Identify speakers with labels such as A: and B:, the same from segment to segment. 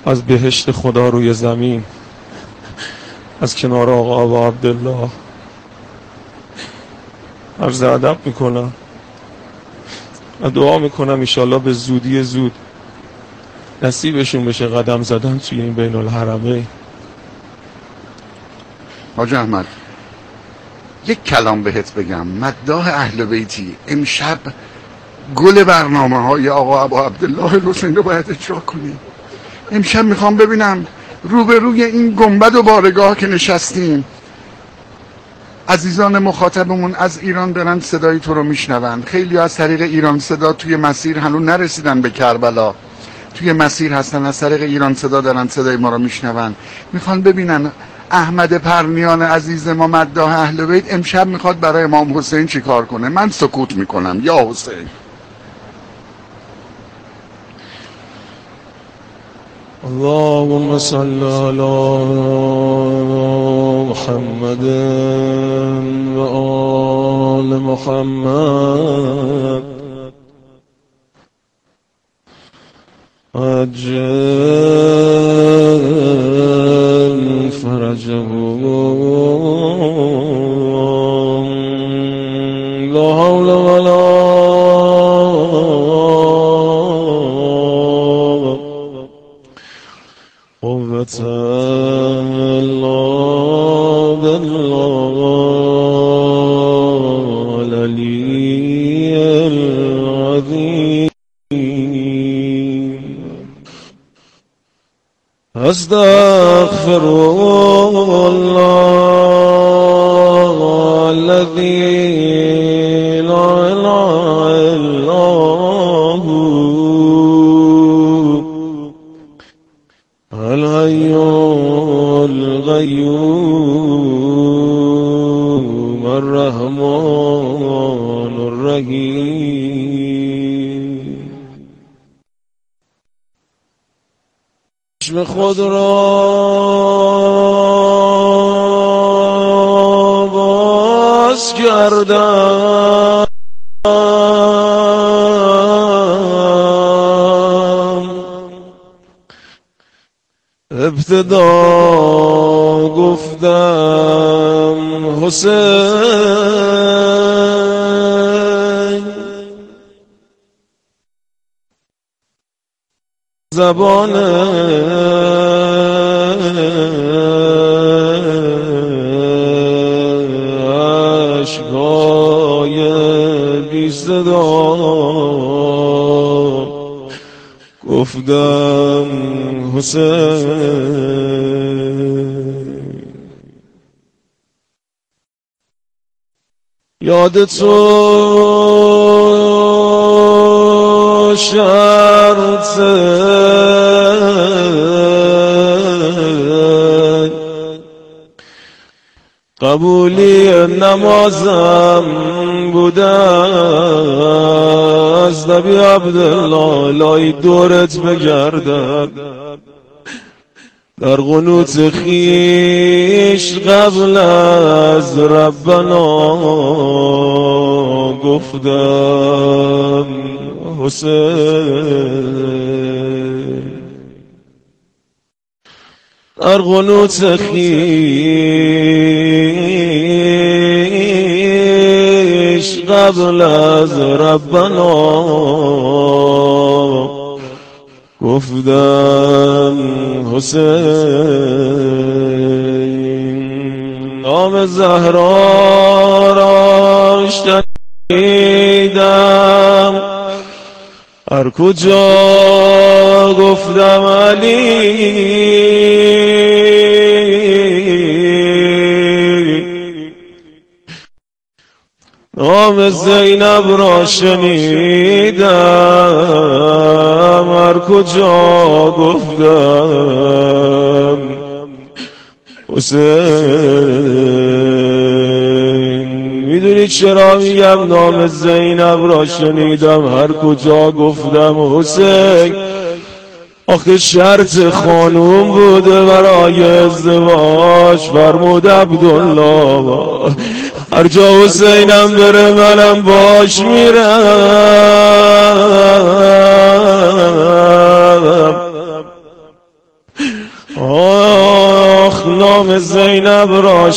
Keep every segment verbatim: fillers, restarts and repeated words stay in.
A: از بهشت خدا روی زمین، از کنار آقا و عبدالله عرض ادب میکنم و دعا میکنم ایشالله به زودی زود نصیبشون بشه قدم زدن توی این بین الحرمین.
B: حاج احمد یک کلام بهت بگم، مداح اهل بیتی امشب گل برنامه های آقا ابا عبدالله الحسین رو باید اجرا کنی. امشب میخوام ببینم روبروی این گنبد و بارگاه که نشستیم عزیزان مخاطبمون از ایران دارن صدای تو رو میشنون. خیلی از طریق ایران صدا توی مسیر هنوز نرسیدن به کربلا، توی مسیر هستن، از طریق ایران صدا دارن صدای ما رو میشنون. میخوان ببینن احمد پرنیان عزیز ما مداح اهل بیت امشب میخواد برای امام حسین چی کار کنه. من سکوت میکنم. یا حسین.
A: اللهم صل علی محمد و آل محمد عجل فرجه لا حول ولا قوة إلا بالله العلي العظيم. أستغفر الله الذي لا إله إلا هو الحي القيوم الرحمن الرحيم. چشم خود را باز کردم، ابتدا گفتم حسین، زبان اشکای بی صدا گفتم حسین. یاد تو شرط قبولی نمازم بوده از نبی عبدالله لای دورت بگردم، در قنوت خیش قبل از ربنا گفتم حسین، در قنوت خیش قبل از ربنا گفتم حسین. نام زهرا را شنیدم هر کجا گفتم علی، نام زینب را شنیدم هر کجا گفتم حسین. میدونی چرا میگم نام زینب را شنیدم هر کجا گفتم حسین؟ آخه شرط خانوم بوده برای ازدواج، فرمود عبدالله هر جا حسینم بره منم باش میرم. آخ نام زینب را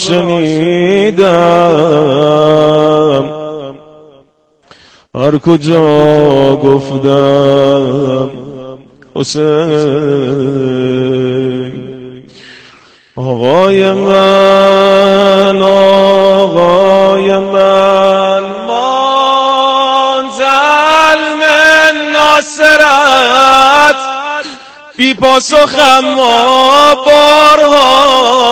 A: شنیدم، هر کجا گفتم حسین. آقای من آقای من منزل من ناصرت، بی پاسخ اما بارها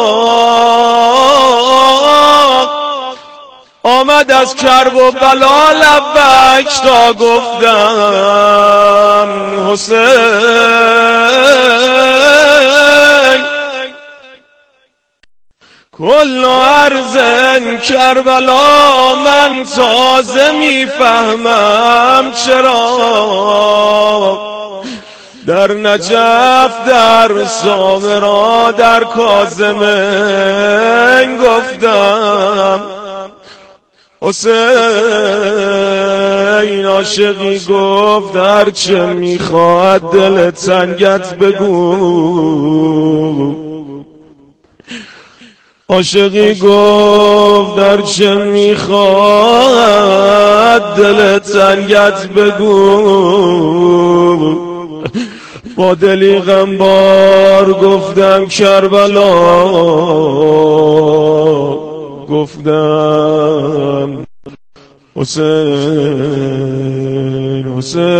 A: آمد از کرب و بلا لبک تا گفتم حسین. کل ارزن کربلا من تازه میفهمم چرا در نجف در سامرا در کاظمین گفتم حسین. عاشقی گفت هرچه میخواد دل تنگت بگو، عاشقی گفت هرچه میخواد دل تنگت بگو. با دلی غمبار گفتم کربلا، گفتم حسین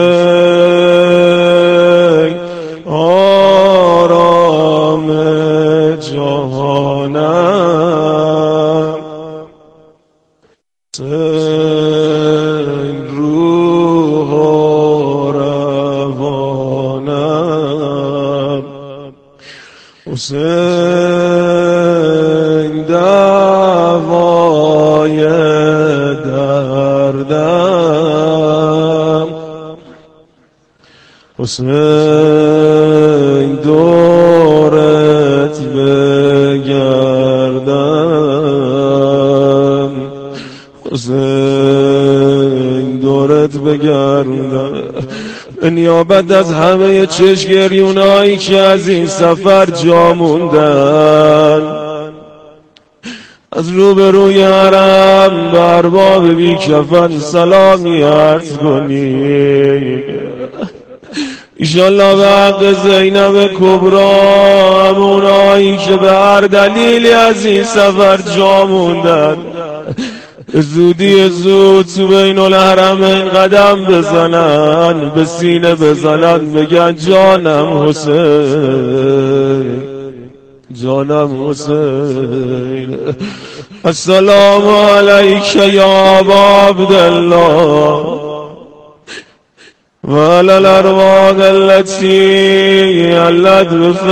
A: حسین. آرام جهانم حسین، روح و روانم حسین، دوای دردم حسین، دورت بگردم حسین، دورت بگردم. نیابت از همه چشمگریونایی که از این سفر جا موندن، از روبروی حرم به ارباب بی کفن سلامی عرض کنی. ایشالله به حق زینب کبرا همونایی که به هر دلیلی از این سفر جا موندن زودی زود تو بین الحرمین قدم بزنن، به سینه بزنن بگن جانم حسین، جانم حسین. السلام علیک یا ابا عبدالله و علی الارواح التي علت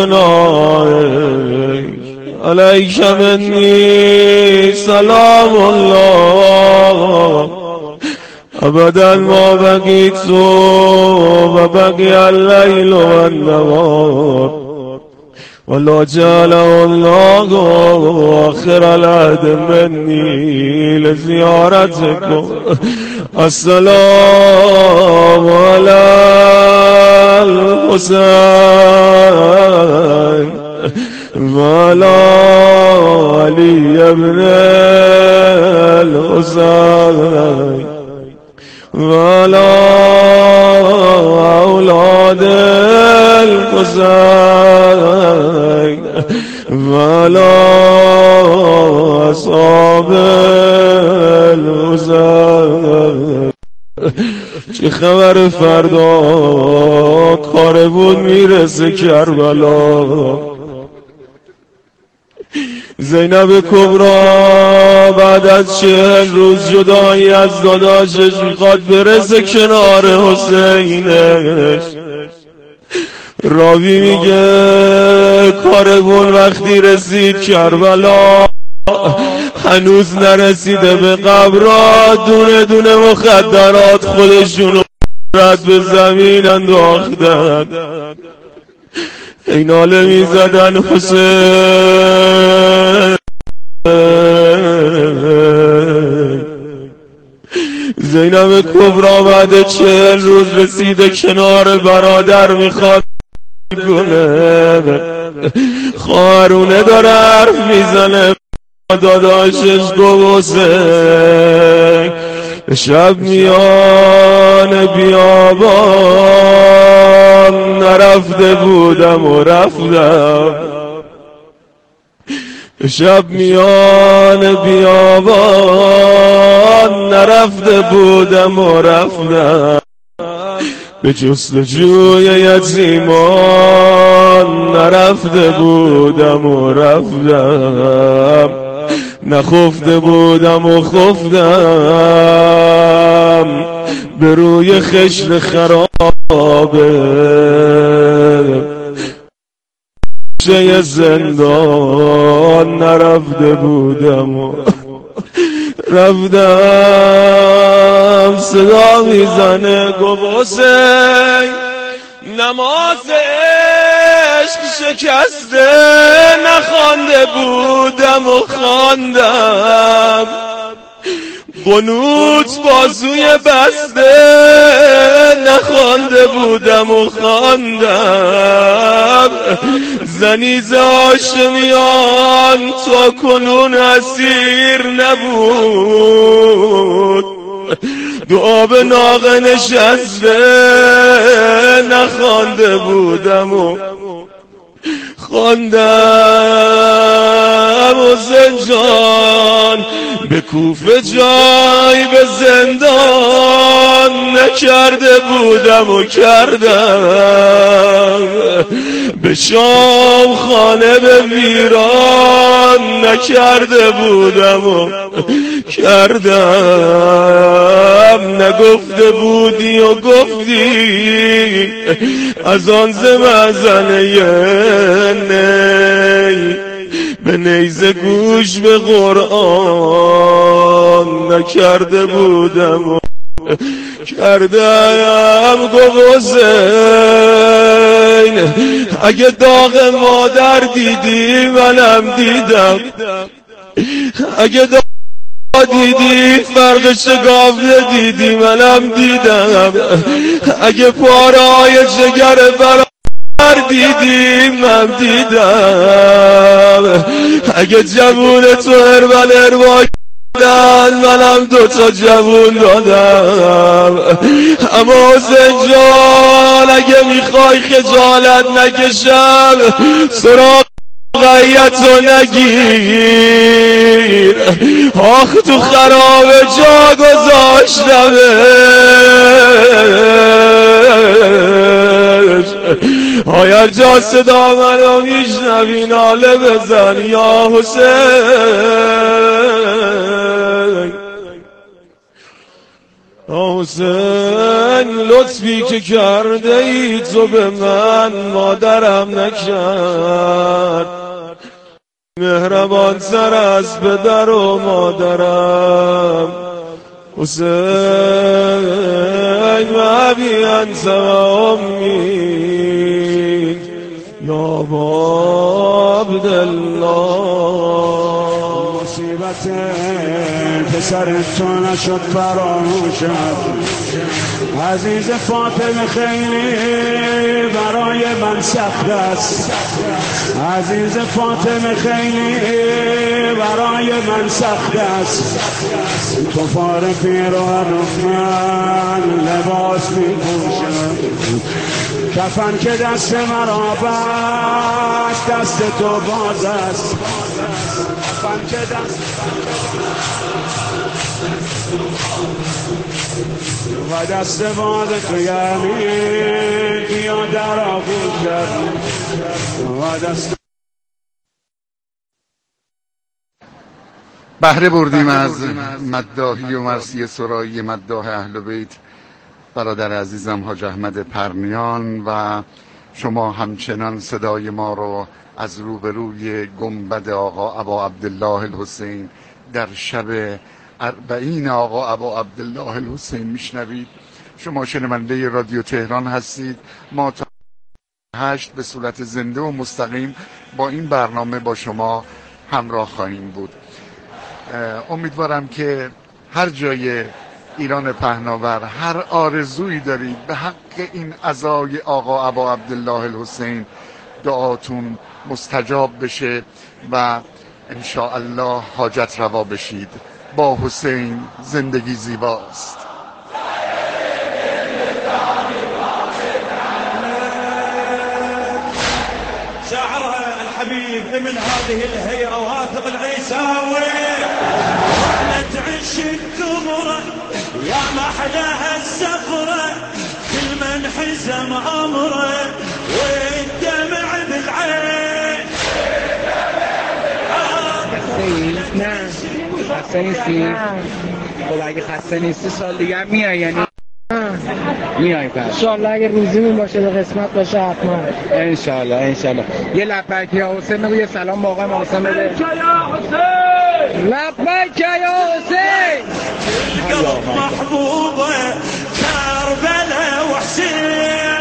A: بفنائک، علیک منی سلام الله ابدا ما بقیت و بقی اللیل و النهار ولا جعله الله آخر العهد منی لزیارتکم. السلام علی الحسین و علی علی ابن الحسین و علی اولاد الحسین و علی اصحاب الحسین. چه خبر فردا کار بود میرسه کربلا. زینب کبرا بعد از چهل روز جدایی از داداشش میخواد برسه کنار حسینش. راوی میگه کارگون وقتی رسید کربلا هنوز نرسیده به قبرها، دونه دونه مخدرات خودشونو رد به زمین انداختن. این حاله میزدن حسین. زینب کبرا بعد چهل روز رسیده کنار برادر میخواد گله خارونه داره حرف میزنه داداشش گوزه شب میان بیابان نرفته بودم و رفتم شب میان بیابان نرفته بودم و رفتم به جستجوی یتیمان نرفته بودم و رفتم نخفته بودم و خفتم به روی خشت خرابه چه زندان نرفته بودم و رفتم صدا میزنه گوزه نماز عشق شکسته نخوانده بودم و خواندم قنوت بازوی بسته نخوانده بودم و خواندم زنیز هاشمیان تا کنون اسیر نبود دعا به ناقه نشسته نخوانده بودم و خواندم و زنجان به کوفه جای به زندان نکرده بودم و کردم به شام خانه به ویران نکرده بودم و کردم نگفته بودی و گفتی از آن زمزنه نی به نیزه گوش به قرآن نکرده بودم و کردم گوزین اگه داغ مادر دیدی منم دیدم اگه داغ دیدی فرق شگافته دیدی منم دیدم اگه پارهای جگر برا دیدی من دیدم اگه جوون تو اربل اربای دادن منم دوتا جوون دادم اما حسین جان اگه میخوای خجالت نکشم سراغ غیتو نگیر آخ تو خراب جا گذاشتمش هایر جا صدا منو میشنوی ناله بزن یا حسین یا حسین لطفی که کرده ای تو به من مادرم نکرد مهربان تر از پدر و مادرم حسین ابی انت و امی یا با عبدالله
C: مصیبت پسر تو نشد فراموشم عزیز فاطمه خیلی برای من سخت است عزیز فاطمه خیلی برای من سخت است تو فار پیران من لباس می پوشم کفن که دست مرا بست دست تو باز است کفن که دست و دست باد تو یمین بیا در آغوش کرد و دست
B: بهره بردیم از مداحی و مرثیه سرایی مداح اهل بیت برادر عزیزم حاج احمد پرنیان و شما همچنان صدای ما رو از روبروی گنبد آقا ابا عبدالله الحسین در شب اربعین آقا ابا عبدالله الحسین میشنوید. شما شنونده رادیو تهران هستید. ما تا هشت به صورت زنده و مستقیم با این برنامه با شما همراه خواهیم بود. امیدوارم که هر جای ایران پهناور هر آرزویی دارید به حق این عزای آقا ابا عبدالله الحسین دعاتون مستجاب بشه و ان شاء الله حاجت روا بشید. با حسین زندگی زیباست.
C: شعرها الحبيب من هذه الهيرة واثق العيساوي واحنا تعيش الثمرة يا محلاها السفرة كل من حزم أمره والدمع بالعين.
D: نه خسته نیستی؟ خب اگه خسته نیستی سال دیگه هم میای یعنی؟ میای پس انشالله اگه روزیمون باشه به قسمت باشه حتما انشالله انشالله. یه لبیک یا حسین بگو، یه سلام با آقای حسین بده. لبیک یا حسین، لبیک یا حسین.
C: القلب محبوبه كربلاء وحسين.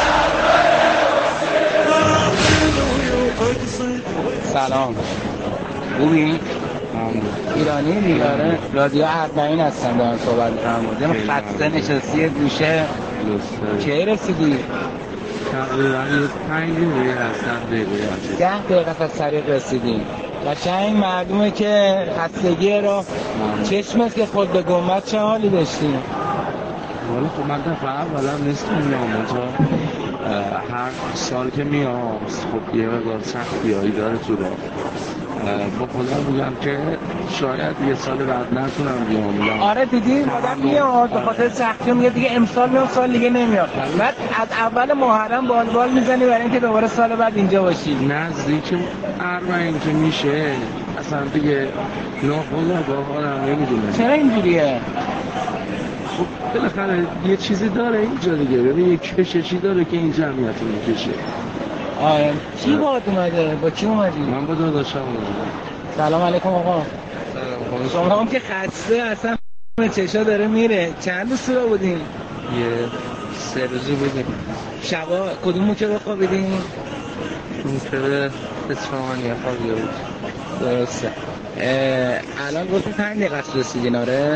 D: سلام خوبی؟ ایرانی دیگاره رادیو اربعین هستم دارم صحبت میکنم. خسته نشستی گوشه کی رسیدی؟
E: تقریبا یه پنج دقیقه هستم دقیقه
D: ده دقیقه از طریق رسیدی. قشنگ معلومه که خستگی را چشمت که خود به گنبد چه حالی داشتی؟
E: والا خب من دفعه اولا نیستم میام تا هر سال که میام خب یه مقدار سختی هایی داره تو را با خدا بگم که شاید یه سال بعد نتونم بیام.
D: آره دیدی آدم میاد به خاطر سختی میگه دیگه امسال میام سال دیگه نمیاد، بعد از اول محرم بال بال میزنی برای اینکه دوباره سال بعد اینجا باشی.
E: نزدیک اربعین که میشه اصلا دیگه ناخودآگاه آدم نمیدونه
D: چرا اینجوریه.
E: خب بالاخره یه چیزی داره اینجا دیگه، ببین یه کششی داره که این جمعیت رو میکشه.
D: آره کی باهات اومده؟ با کی اومدی؟
E: من با داداشم اومدم.
D: سلام علیکم آقا.
E: سلام.
D: شما هم که خسته اصلا چشا داره میره. چند روز سورا بودین؟
E: یه سه روزی بودیم.
D: شبا کدوم موکه بخوابیدین؟
E: موکه اسفهانی خوابیده بود.
D: درسته. الان گفتی پنج دقیقه است رسیدین. آره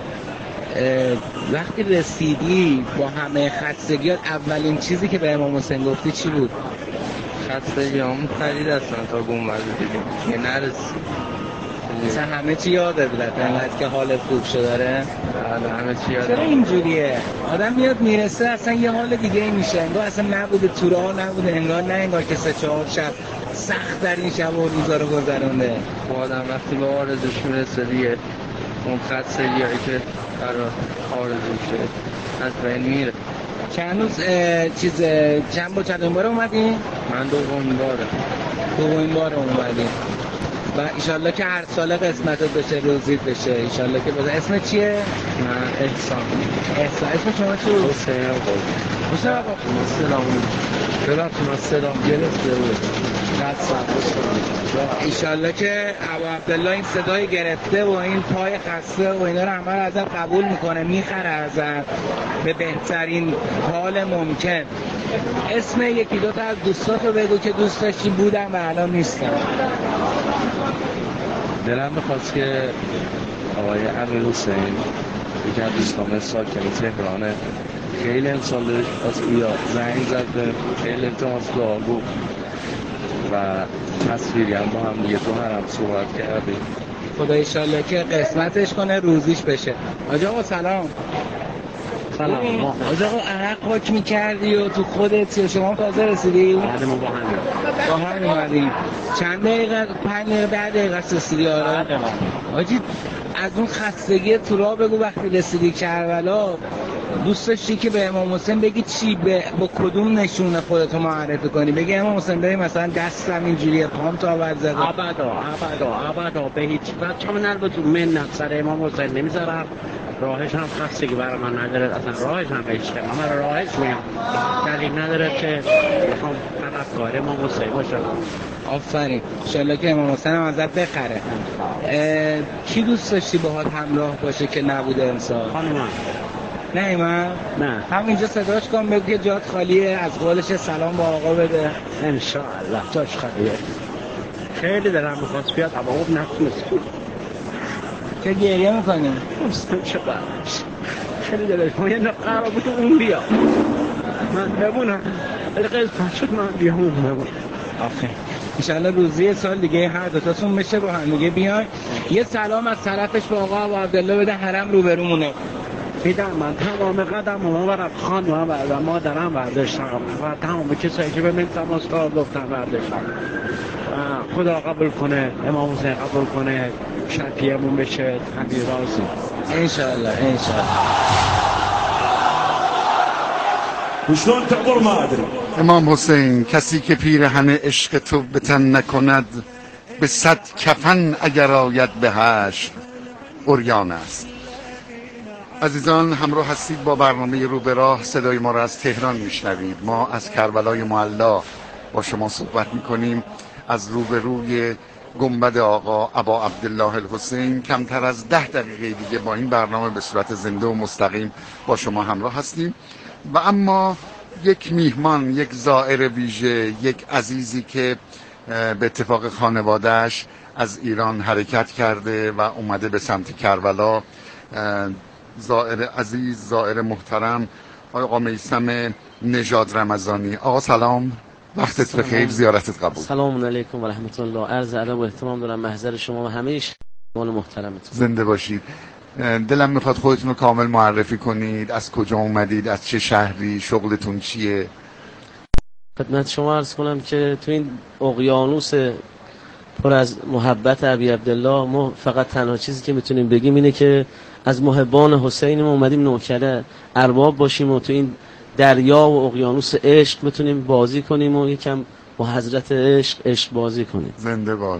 D: وقتی رسیدی با همه خستگیات اولین چیزی که به امام حسین گفتی چی بود؟
E: خستگی همون خرید اصلا تا گنبد دیدیم که نرسید.
D: مثلا همه چی یاده بود انقدر که حال خوب شده داره.
E: همه چی یاده.
D: چرا اینجوریه؟ آدم میاد میرسه اصلا یه حال دیگه ای میشه، انگار اصلا نبوده تو راه نبوده، انگار نه انگار که سه چهار شب سخت در این شب و روزا رو گذرونده.
E: خب آدم وقتی به آرزوش میرسه دیگه اون خستگیایی که برای آرزو شده از بین میره.
D: چند روز چیز چند با چند بار اومدی؟
E: من دومین باره.
D: دومین بار اومدی و ایشالله که هر ساله قسمتت بشه روزیت بشه ایشالله که بشه. اسم چیه؟
E: من احسان.
D: احسان. اسم شما چی بود؟
E: حسین آقا.
D: حسین آقا
E: سلام. ببخشید من سلام گرفته بود.
D: ایشالله که ابا عبدالله این صدای گرفته و این پای خسته و اینا رو همه رو ازت قبول میکنه، میخره ازت به بهترین حال ممکن. اسم یکی دو تا از دوستات رو بگو که دوست داشتی بودن و الان نیستن.
E: دلم میخواست که آقای امیر حسین یکی از دوستان ساکن تهرانه خیلی امسال داشت از بیا زنگ زد به خیلی التماس دعا بود و تصویری هم با هم دیگه تو هرم صحبت کردیم.
D: خدا ایشالله که قسمتش کنه روزیش بشه. آجا آقا سلام.
E: سلام.
D: آجا آقا عرق پاک میکردی و تو خودت یا شما تازه رسیدی؟
E: بعد ما با هم
D: با هم اومدیم. چند دقیقه؟ پنج دقیقه بعد دقیقه رسیدی؟ آره آجی از اون خستگی تو راه بگو وقتی رسیدی کربلا دوست داشتی که به امام حسین بگی چی؟ به با کدوم نشونه خودتو معرفی کنی؟ بگی امام حسین ببین مثلا دستم اینجوریه، پام تا آورد زده.
F: ابدا ابدا ابدا به هیچ وجه من البته من سر امام حسین نمیذارم، راهش هم خستگی برای من نداره، اصلا راهش هم عشقه، من راهش میام، دلیل نداره که بخوام طرفدار امام حسین باشم.
D: آفرین. انشالله که امام حسین هم ازت بخره. کی دوست داشتی باهات همراه باشه که نبوده امسال؟
F: خانومم.
D: نه من؟
F: نه.
D: همینجا صداش کن بگو که جات خالیه، از قولش سلام با آقا بده.
F: انشاءالله جاش خالیه. خیلی دلم میخواست بیاد اما اون نتونست.
D: چه گریه میکنی؟
F: دوستم شدم. خیلی دلش ما یه قرار بود اون بیا من بمونم ولی قسمت شد من بیام اون بمونم.
D: آخه انشالله روزی سال دیگه هر دوتاتون بشه با هم دیگه بیاین. یه سلام از طرفش به آقا ابو عبدالله بده، حرم روبرومونه.
F: میدم من تمام قدم و برم خانم و مادرم برداشتم و تمام کسایی که به منتم استاد گفتم برداشتم. خدا قبول کنه، امام حسین قبول کنه، شفیعمون بشه همین رازی
D: انشالله انشالله.
C: وشلون تعبر ما ادري.
B: امام حسین، کسی که پیرهن عشق تو به تن نکند به صد کفن اگر آید به حشر عریان است. عزیزان همراه هستید با برنامه رو به راه. صدای ما را از تهران میشنوید. ما از کربلای معلا با شما صحبت میکنیم، از روبروی گنبد آقا ابا عبدالله الحسین. کمتر از ده دقیقه دیگه با این برنامه به صورت زنده و مستقیم با شما همراه هستیم. و اما یک میهمان، یک زائر ویژه، یک عزیزی که به اتفاق خانوادهش از ایران حرکت کرده و اومده به سمت کربلا، زائر عزیز، زائر محترم آقا میثم نژاد رمضانی. آقا سلام، وقتت بخیر، زیارتت قبول.
G: سلام علیکم و رحمت الله. عرض ادب و احترام دارم محضر شما و همه شما محترمتون.
B: زنده باشید. دلم میخواد خودتون رو کامل معرفی کنید. از کجا اومدید؟ از چه شهری؟ شغلتون چیه؟
G: خدمت شما عرض کنم که تو این اقیانوس پر از محبت ابی عبدالله ما فقط تنها چیزی که میتونیم بگیم اینه که از محبان حسین ما اومدیم نوکر ارباب باشیم و تو این دریا و اقیانوس عشق بتونیم بازی کنیم و یکم با حضرت عشق عشق بازی کنیم.
B: زنده باد.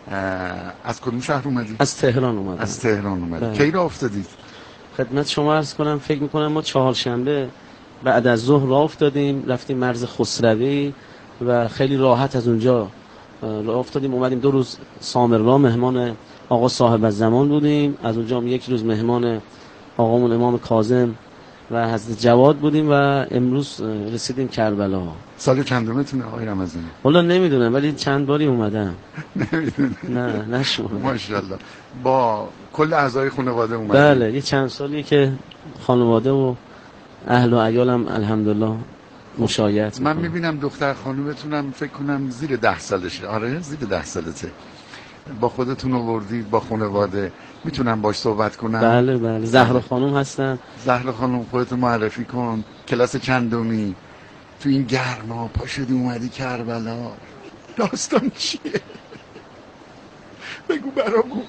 B: از کدوم شهر اومدید؟
G: از تهران اومدم.
B: از تهران اومدید. کی راه افتادید؟
G: خدمت شما عرض کنم فکر میکنم ما چهارشنبه بعد از ظهر راه افتادیم، رفتیم مرز خسروی و خیلی راحت از اونجا راه افتادیم اومدیم. دو روز سامرا مهمان آقا صاحب الزمان بودیم، از اونجا هم یک روز مهمان آقامون امام کاظم و حضرت جواد بودیم و امروز رسیدیم کربلا.
B: سال چندمتونه آقای رمضانی؟
G: والا نمیدونم ولی چند باری اومدم.
B: نمیدونم.
G: نه نشون.
B: ماشاءالله. با کل اعضای خانواده اومدید؟
G: بله، یه چند سالی که خانواده و اهل و عیالم الحمدلله مشایعت
B: من میبینم دختر خانومتونم فکر کنم زیر ده سالشه. آره زیر ده سالته. با خودتون آوردید با خانواده، میتونم باش صحبت کنم؟
G: بله بله. زهرا خانم هستن.
B: زهرا خانم خودتون معرفی کن. کلاس چندمی؟ تو این گرما پا شدی اومدی کربلا، داستان چیه؟ بگو برامون.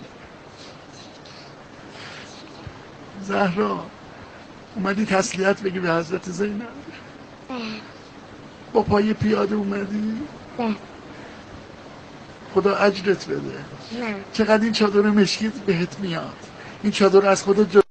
B: زهرا اومدی تسلیت بگی به حضرت زینب؟ با پای پیاده اومدی؟
H: نه.
B: خدا اجرت بده.
H: نه.
B: چقدر این چادر مشکیت بهت میاد. این چادر از خودت جدا.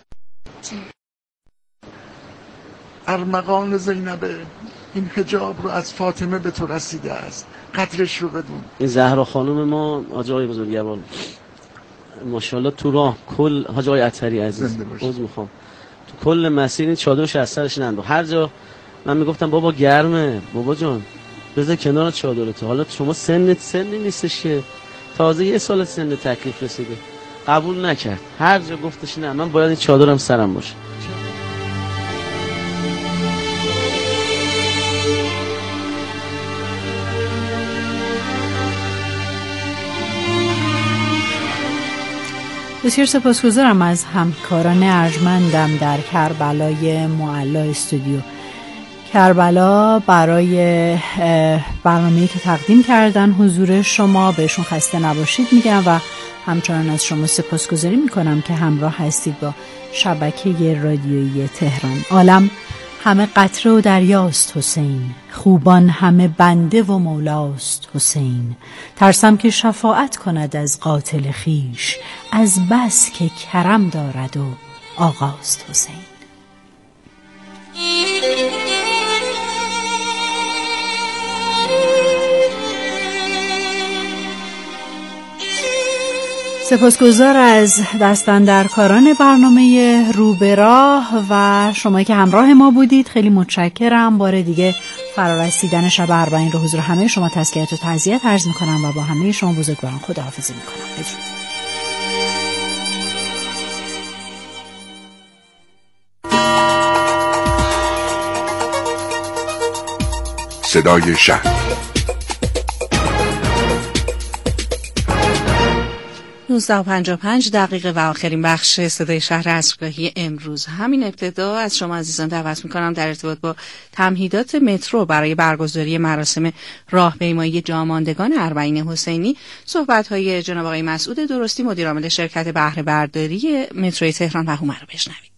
B: ارمغان زینبه، این حجاب رو از فاطمه به تو رسیده است، قدرش رو بدون.
G: این زهرا خانم ما حاج آقای بزرگوار ماشاءالله تو راه کل حاج آقای عطری عزیز عذر میخوام تو کل مسیر این چادرش از سرش ننداخت. هر جا من میگفتم بابا گرمه، بابا جان بذار کنار چادرت، حالا شما سنت سنی نیستش که تازه یه سال سن تکلیف رسیده. قبول نکرد. هر جا گفتش نه من باید این چادرم سرم باشه.
I: بسیار سپاسگزارم از همکاران ارجمندم در کربلای معلا استودیو. کربلا برای برنامه‌ای که تقدیم کردن حضور شما، بهشون خسته نباشید میگم و همچنان از شما سپاسگزاری میکنم که همراه هستید با شبکه رادیویی تهران. عالم همه قطره و دریاست حسین، خوبان همه بنده و مولاست حسین. ترسم که شفاعت کند از قاتل خیش، از بس که کرم دارد و آقاست حسین. سپاسگزار از دستاندرکاران برنامه رو به راه و شما که همراه ما بودید. خیلی متشکرم. بار دیگه فرارسیدن شب اربعین رو حضور همه شما تسلیت و تعزیت عرض میکنم و با همه شما بزرگواران خداحافظی میکنم. بدرود.
B: صدای شهر.
I: نوزده و پنجاه و پنج دقیقه و آخرین بخش صدای شهر عصرگاهی امروز. همین ابتدا از شما عزیزان دعوت میکنم در ارتباط با تمهیدات مترو برای برگزاری مراسم راهپیمایی جاماندگان اربعین حسینی صحبت‌های جناب آقای مسعود درستی مدیر عامل شرکت بهره برداری متروی تهران و هومه رو بشنوید.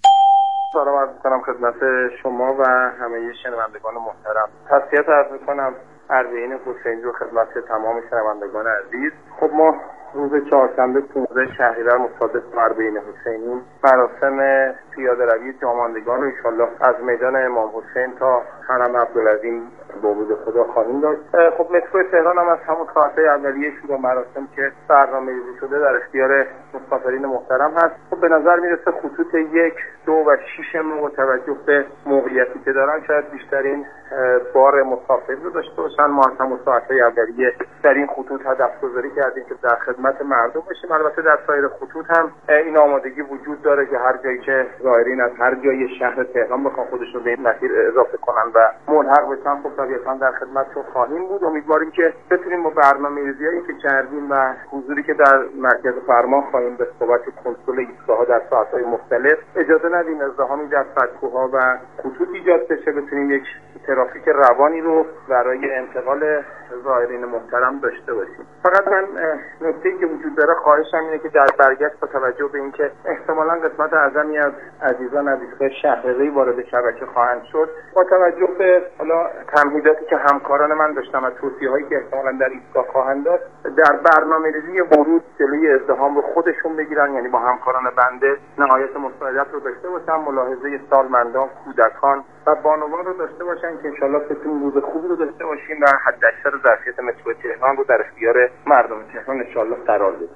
H: سلام عرض می‌کنم خدمت شما و همه شنوندگان محترم. تسلیت عرض می‌کنم اربعین حسینی رو خدمت تمام شنوندگان عزیز. خب ما روز چهارشنبه پانزده شهریور مصادف با اربعین حسینی مراسم پیاده‌روی جاماندگان رو انشالله از میدان امام حسین تا حرم عبدالعظیم به امید خدا خواهیم داشت. خب مترو تهران هم از همون ساعت‌های اولیه شروع مراسم که برنامه‌ریزی شده در اختیار مسافرین محترم هست. خب به نظر میرسه خطوط یک، دو و شش ما با توجه به موقعیتی که دارن شاید بیشترین بار مسافر رو داشته باشن. ما از همون ساعت‌های اولیه در این خطوط هدف گذاری کردیم که در خدمت مردم باشیم. البته در سایر خطوط هم این آمادگی وجود داره که هر جایی که زائرین از هر جای شهر تهران بخوان خودشون به این مسیر اضافه کنن و ملحق بشن خب طبیعتاً در خدمتشون خواهیم بود. امیدواریم که بتونیم با برنامه‌ریزی‌هایی که کردیم و حضوری که در مرکز فرمان خواهیم به صحبت کنترل ایستگاه‌ها در ساعت‌های مختلف اجازه ندیم ازدحامی در سکوها و خطوط ایجاد بشه، بتونیم یک ترافیک روانی رو برای انتقال زائرین محترم داشته باشیم. فقط من نکته‌ای که وجود داره خواهشم اینه که در برگشت با توجه به اینکه احتمالاً قسمت اعظمی از عزیزان از ایستگاه شهرضایی وارد شبکه خواهند شد، با توجه به حالا تمهیداتی که همکاران من داشتن و توصیه‌هایی که احتمالاً در ایستگاه خواهند داد، در برنامه‌ریزی ورود جلوی ازدحام رو خودشون بگیرن، یعنی با همکاران بنده نهایت مساعدت رو داشته باشن، ملاحظه سالمندان، کودکان و بانوان رو داشته باشن که انشالله بتونیم روز خوبی رو داشته باشیم و حداکثر ظرفیت مترو تهران رو در اختیار مردم تهران انشالله قرار بدیم.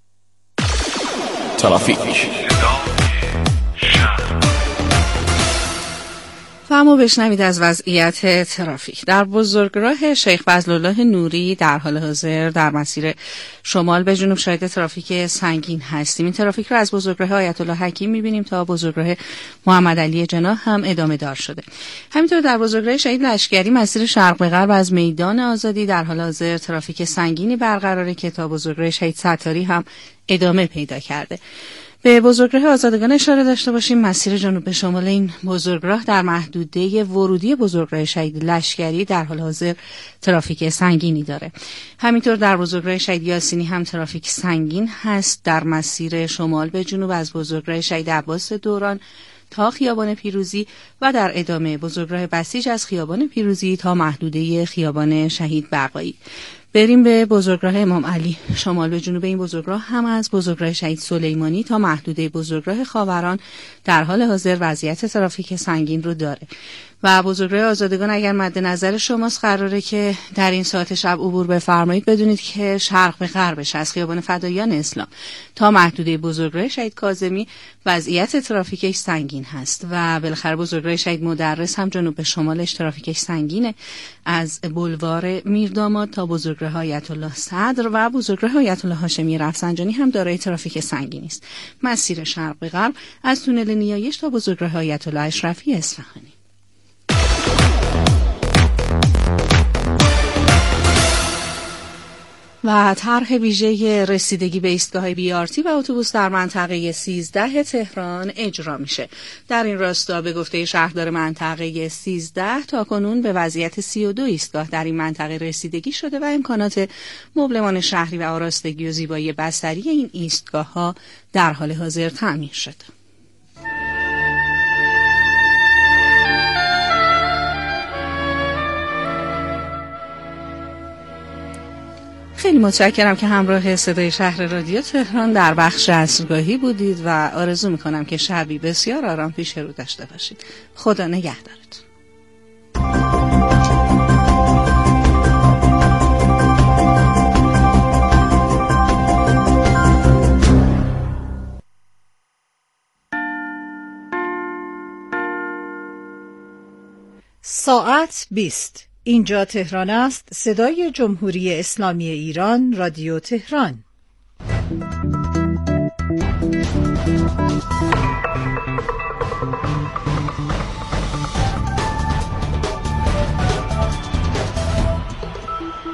J: ترافیک
I: فهمو بشنوید از وضعیت ترافیک در بزرگراه شیخ فضلالله نوری. در حال حاضر در مسیر شمال به جنوب شاهد ترافیک سنگین هستیم. این ترافیک رو از بزرگراه آیت الله حکیم می‌بینیم تا بزرگراه محمد علی جناح هم ادامه دار شده. همینطور در بزرگراه شهید لشکری مسیر شرق به غرب از میدان آزادی در حال حاضر ترافیک سنگینی برقراره که تا بزرگراه شهید ستاری هم ادامه پیدا کرده. به بزرگراه آزادگان اشاره داشته باشیم. مسیر جنوب به شمال این بزرگراه در محدوده ورودی بزرگراه شهید لشکری در حال حاضر ترافیک سنگینی داره. همینطور در بزرگراه شهید یاسینی هم ترافیک سنگین هست. در مسیر شمال به جنوب از بزرگراه شهید عباس دوران تا خیابان پیروزی و در ادامه بزرگراه بسیج از خیابان پیروزی تا محدوده خیابان شهید بقایی. بریم به بزرگراه امام علی. شمال به جنوب این بزرگراه هم از بزرگراه شهید سلیمانی تا محدوده بزرگراه خاوران در حال حاضر وضعیت ترافیک سنگین رو داره. و بزرگراه آزادگان اگر مد نظر شماست قراره که در این ساعت شب عبور بفرمایید، بدونید که شرق به غربش از خیابان فداییان اسلام تا محدوده بزرگراه شهید کاظمی وضعیت ترافیکش سنگین هست. و بالاخره بزرگراه شهید مدرس هم جنوب به شمالش ترافیکش سنگینه. از بولوار میرداماد تا بزرگراه آیت الله صدر و بزرگراه آیت الله هاشمی رفسنجانی هم دارای ترافیک سنگینی است. مسیر شرق به غرب از تونل نیایش تا بزرگراه آیت الله اشرفی اصفهانی. و طرح ویژه رسیدگی به ایستگاه بی آر تی و اتوبوس در منطقه سیزده تهران اجرا میشه. در این راستا به گفته شهردار منطقه سیزده تاکنون به وضعیت سی و دو ایستگاه در این منطقه رسیدگی شده و امکانات مبلمان شهری و آراستگی و زیبایی بصری این ایستگاه ها در حال حاضر تأمین شده. خیلی متشکرم که همراه صدای شهر رادیو تهران در بخش عصرگاهی بودید و آرزو میکنم که شبی بسیار آرام پیش رو داشته باشید. خدا نگهدارتون.
K: ساعت بیست. اینجا تهران است. صدای جمهوری اسلامی ایران، رادیو تهران.